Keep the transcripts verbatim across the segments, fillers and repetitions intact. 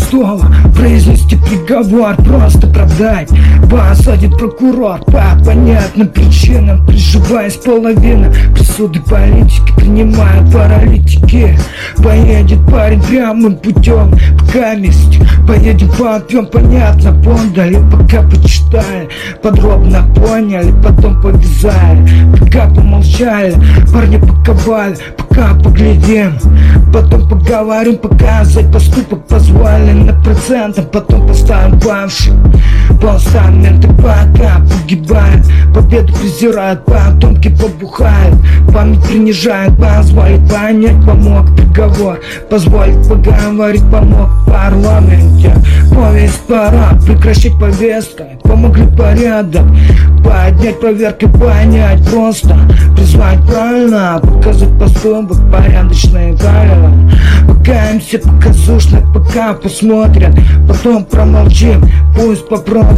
готова произнести приговор, просто продать. Посадит прокурор по понятным причинам, приживаясь половина присуды политики, принимая паралитики. Поедет парень прямым путем, пока месть. Поедем по объем, понятно, поняли, пока почитали, подробно поняли, потом повязали, пока помолчали, парни паковали, пока поглядим, потом поговорим, показать поступок позволен на процентах, потом поставим бавших. Полстаменты пока погибают, победу презирают, потомки побухают, память принижает, позволит понять, помог приговор, позволит поговорить, помог в парламенте. Повесть пора прекращать повесткой, помогли порядок поднять, проверкой понять, просто призвать правильно, показать поступок, порядочные правила. Пока им все показушно, пока посмотрят, потом промолчим, пусть попросят.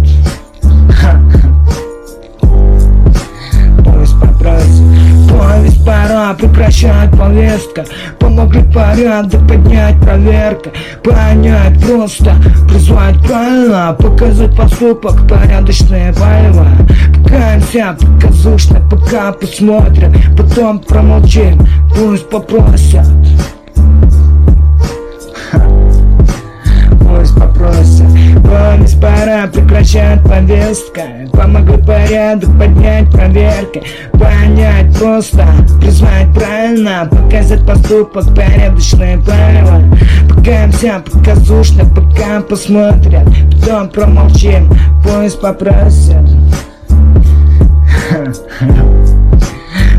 Пусть попросят. Повесть пора прекращать, повестка, помогли порядок поднять, проверка, понять, просто призвать правильно, показать поступок, порядочные правила. Пока им вся показушно, пока посмотрят, потом промолчим, пусть попросят. Пусть попросят. Повесть пора прекращать, повестка, помогли порядок поднять, проверка, понять, просто призвать правильно, показать поступок, порядочные правила. Пока вся показушно, пока посмотрят, потом промолчим, пусть попросят.